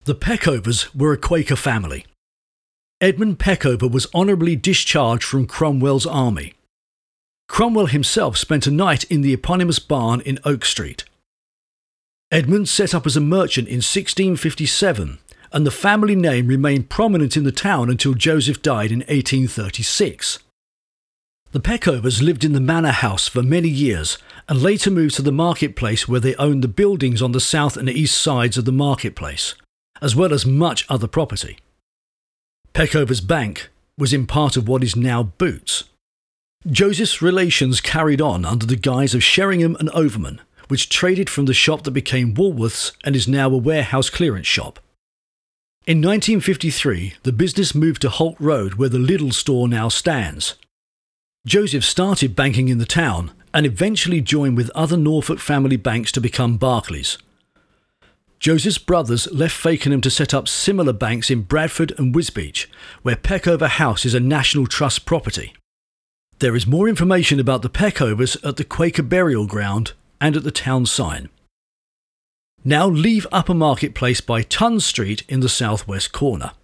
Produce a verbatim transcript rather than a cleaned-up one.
The Peckovers were a Quaker family. Edmund Peckover was honourably discharged from Cromwell's army. Cromwell himself spent a night in the eponymous barn in Oak Street. Edmund set up as a merchant in sixteen fifty-seven, and the family name remained prominent in the town until Joseph died in eighteen thirty-six. The Peckovers lived in the manor house for many years and later moved to the marketplace, where they owned the buildings on the south and east sides of the marketplace, as well as much other property. Peckover's Bank was in part of what is now Boots. Joseph's relations carried on under the guise of Sheringham and Overman, which traded from the shop that became Woolworths and is now a warehouse clearance shop. In nineteen fifty-three, the business moved to Holt Road, where the Lidl store now stands. Joseph started banking in the town and eventually joined with other Norfolk family banks to become Barclays. Joseph's brothers left Fakenham to set up similar banks in Bradford and Wisbech, where Peckover House is a National Trust property. There is more information about the Peckovers at the Quaker Burial Ground and at the town sign. Now leave Upper Market Place by Tun Street in the southwest corner.